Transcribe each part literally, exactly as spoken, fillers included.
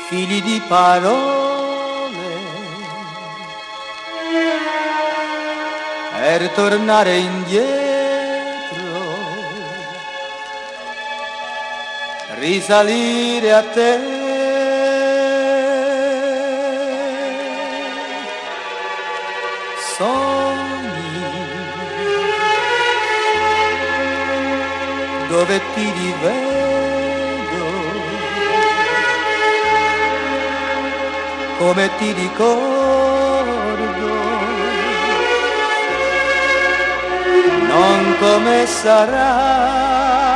fili di parole per tornare indietro, risalire a te. Sogni dove ti rivedo, come ti ricordo, non come sarà.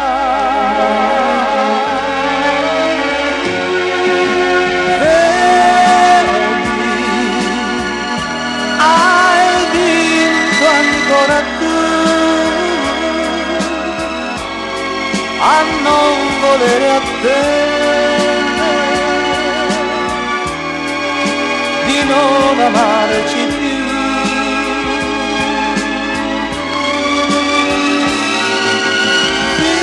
A non volere a te, di non amarci più. Qui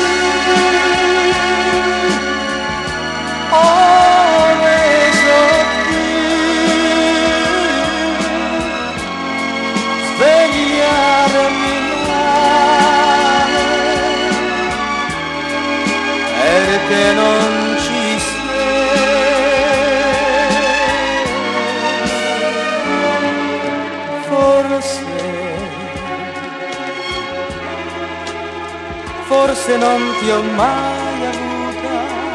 ho reso qui, svegliarmi perché non ci sei. Forse, forse non ti ho mai avuta,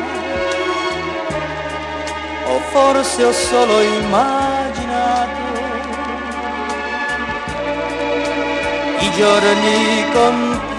o forse ho solo immaginato i giorni con te.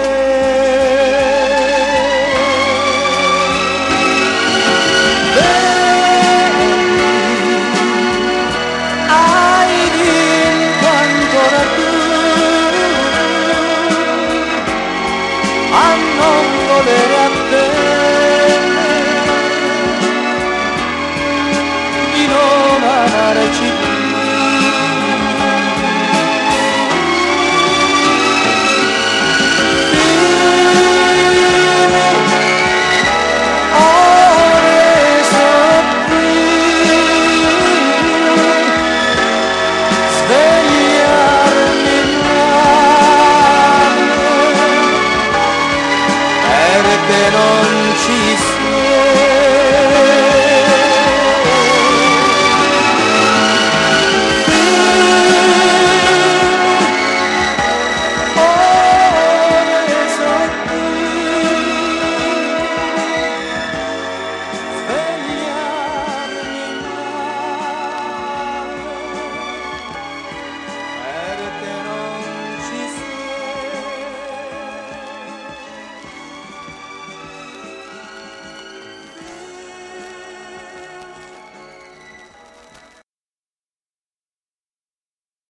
A non volere a te, di non amare